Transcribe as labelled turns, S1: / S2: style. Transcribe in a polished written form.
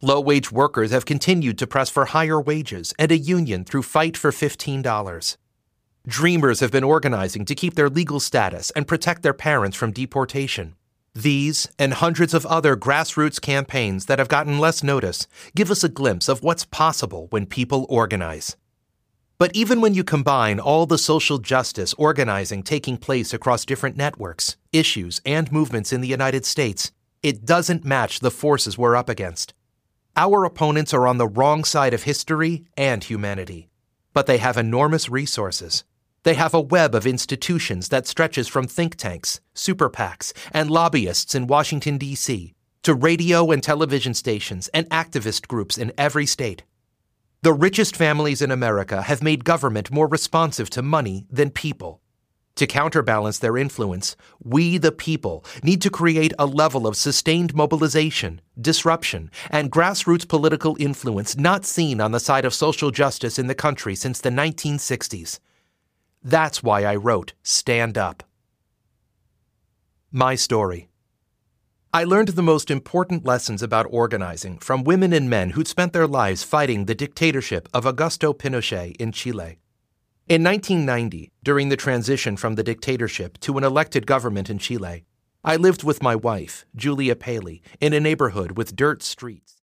S1: Low-wage workers have continued to press for higher wages and a union through Fight for $15. Dreamers have been organizing to keep their legal status and protect their parents from deportation. These and hundreds of other grassroots campaigns that have gotten less notice give us a glimpse of what's possible when people organize. But even when you combine all the social justice organizing taking place across different networks, issues, and movements in the United States, it doesn't match the forces we're up against. Our opponents are on the wrong side of history and humanity, but they have enormous resources. They have a web of institutions that stretches from think tanks, super PACs, and lobbyists in Washington, D.C., to radio and television stations and activist groups in every state. The richest families in America have made government more responsive to money than people. To counterbalance their influence, we, the people, need to create a level of sustained mobilization, disruption, and grassroots political influence not seen on the side of social justice in the country since the 1960s. That's why I wrote Stand Up. My story. I learned the most important lessons about organizing from women and men who'd spent their lives fighting the dictatorship of Augusto Pinochet in Chile. In 1990, during the transition from the dictatorship to an elected government in Chile, I lived with my wife, Julia Paley, in a neighborhood with dirt streets.